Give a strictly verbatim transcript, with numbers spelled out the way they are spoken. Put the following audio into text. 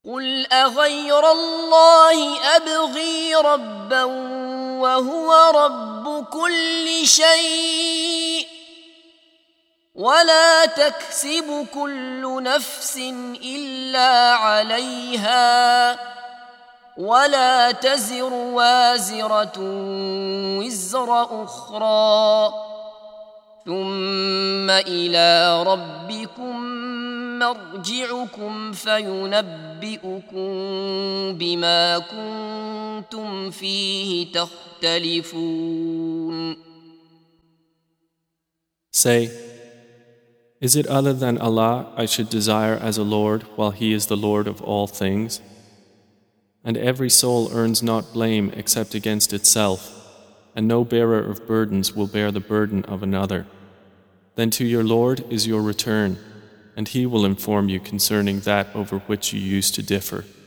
قل أغير الله أبغي ربا وهو رب كل شيء ولا تكسب كل نفس إلا عليها ولا تزر وازرة وزر أخرى ثم إلى ربكم مرجعكم فينبئكم بما كنتم فيه تختلفون. Say, is it other than Allah I should desire as a Lord while He is the Lord of all things? And every soul earns not blame except against itself, and no bearer of burdens will bear the burden of another. Then to your Lord is your return, and He will inform you concerning that over which you used to differ.